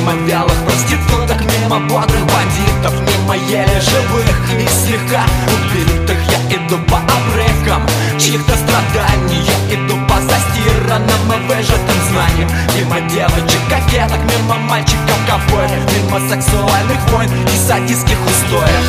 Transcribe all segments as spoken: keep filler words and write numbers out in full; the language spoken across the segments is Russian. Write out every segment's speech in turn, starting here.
Мимо вялых проституток, мимо бодрых бандитов, мимо еле живых и слегка убитых. Я иду по обрывкам чьих-то страданий, я иду по застиранным и выжатым знаниям. Мимо девочек кокеток, мимо мальчиков ковбоев, мимо сексуальных войн и садистских устоев.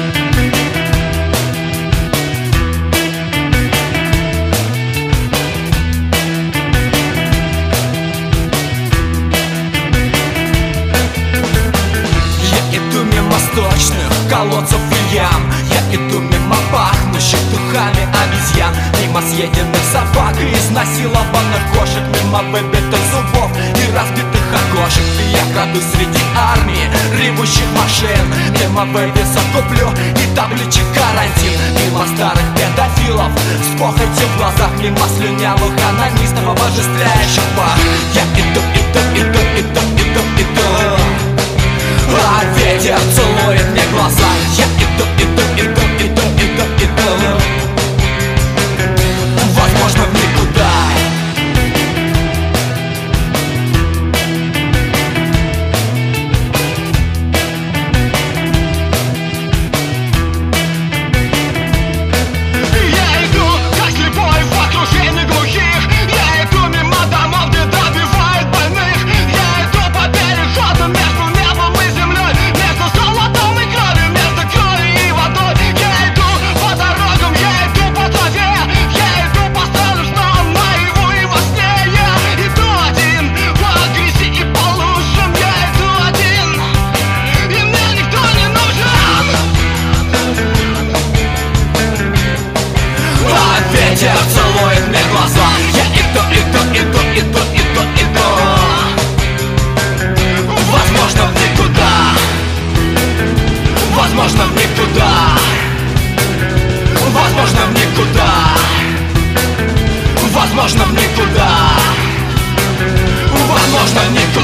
Сточных колодцев и ям, я иду мимо пахнущих духами обезьян, мимо съеденных собак и изнасилованных кошек, мимо выбитых зубов и разбитых окошек. И я крадусь среди армии ревущих машин, мимо вывесок куплю и табличек карантин, мимо старых педофилов с похотью в глазах, мимо слюнявых анонистов, обожествляющих пар. Я иду, иду, иду, иду, иду, иду, а ветер целует мне глаза. Я иду, иду, иду, иду, иду, иду, возможно, в никуда. Я иду, как слепой в окружении глухих. Я иду мимо домов, где добивают больных. Я иду по переходу между небом и землей, между золотом и кровью, между кровью и водой. Я иду по дорогам, я иду по траве, я иду по странам, что наяву и во сне. Я иду один по грязи и по лужам. Я иду один, и мне никто не нужен. А ветер целует мне глаза. Я иду, иду, иду, иду, иду, иду, возможно, в никуда. Возможно, в никуда. Возможно, в никуда. Возможно, в никуда. Возможно, в никуда.